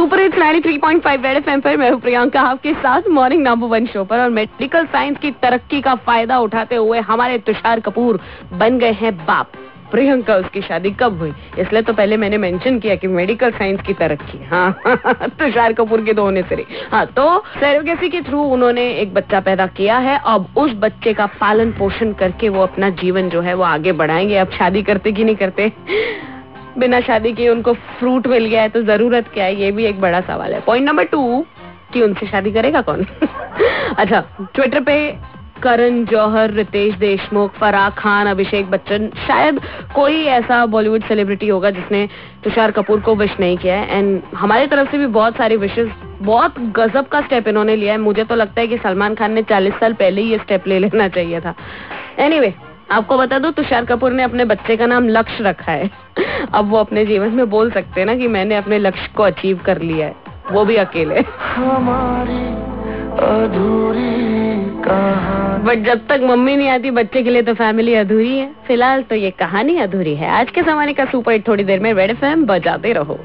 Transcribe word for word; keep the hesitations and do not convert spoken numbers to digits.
Super hits ninety three point five red FM पर मैं हूं प्रियंका आपके साथ मॉर्निंग नंबर वन शो पर। और मेडिकल साइंस की तरक्की का फायदा उठाते हुए हमारे तुषार कपूर बन गए हैं बाप। प्रियंका उसकी शादी कब हुई, इसलिए तो पहले मैंने मेंशन किया कि मेडिकल साइंस की तरक्की। हाँ तुषार कपूर के दो होने से रही। हाँ, तो सरोगेसी के थ्रू उन्होंने एक बच्चा पैदा किया है। अब उस बच्चे का पालन पोषण करके वो अपना जीवन जो है वो आगे बढ़ाएंगे। अब शादी करते कि नहीं करते, बिना शादी के उनको फ्रूट मिल गया है तो जरूरत क्या है, ये भी एक बड़ा सवाल है। पॉइंट नंबर टू कि उनसे शादी करेगा कौन। अच्छा, ट्विटर पे करण जौहर, रितेश देशमुख, फराह खान, अभिषेक बच्चन, शायद कोई ऐसा बॉलीवुड सेलिब्रिटी होगा जिसने तुषार कपूर को विश नहीं किया है। एंड हमारी तरफ से भी बहुत सारी विशेस, बहुत गजब का स्टेप इन्होंने लिया है। मुझे तो लगता है कि सलमान खान ने चालीस साल पहले ही ये स्टेप ले लेना चाहिए था। एनीवे, आपको बता दो तुषार कपूर ने अपने बच्चे का नाम लक्ष्य रखा है। अब वो अपने जीवन में बोल सकते हैं ना कि मैंने अपने लक्ष्य को अचीव कर लिया है, वो भी अकेले। हमारी अधूरी कहानी। बट जब तक मम्मी नहीं आती बच्चे के लिए तो फैमिली अधूरी है। फिलहाल तो ये कहानी अधूरी है। आज के जमाने का सुपर हिट थोड़ी देर में रेड एफएम बजाते रहो।